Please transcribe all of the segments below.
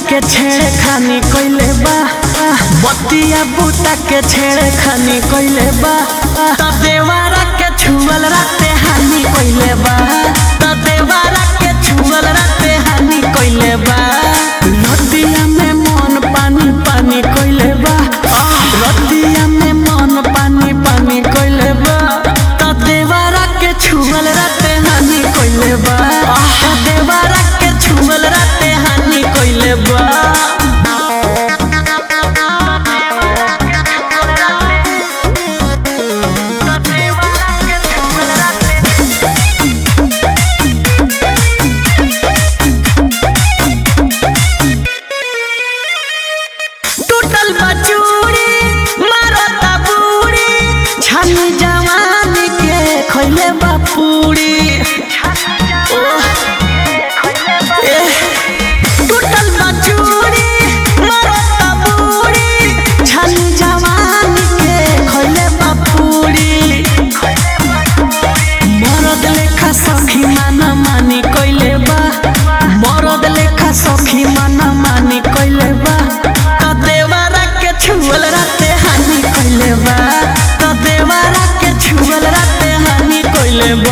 के छेड़े खानी कोइले बा, बतिया बूता के छेड़े खानी कोइले बा, त देवारा के छुअल राते हानि कोइले बा, त देवारा के छुअल राते हानि कोइले बा। रतिया में मन पानी पानी कोइले बा, रतिया में मन पानी पानी कोइले बा, त देवारा के छुअल राते हानि कोइले बा, त देवारा के छुअल राते हानि कोइले बा। टूटल बचूरी मारता बूढ़ी, छानी जवानी के खोइले बा पूरी। टूटल बचूरी मारता बूढ़ी, छानी जवानी के खोइले बा पूरी। मरद लेखा सखी माना मानी कोइले बा, मरद लेखा सखी माना मानी कोइले बा, त देवारा के छुअल राते हानि कोइले बा, त देवारा के छुअल राते हानि कोइले बा।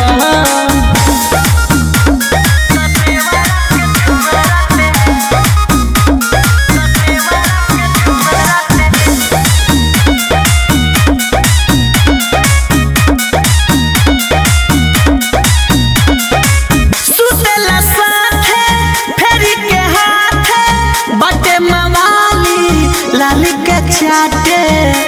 सुतेला साथे फेरी के हाथे, बटे मवाली लाली के चाटे।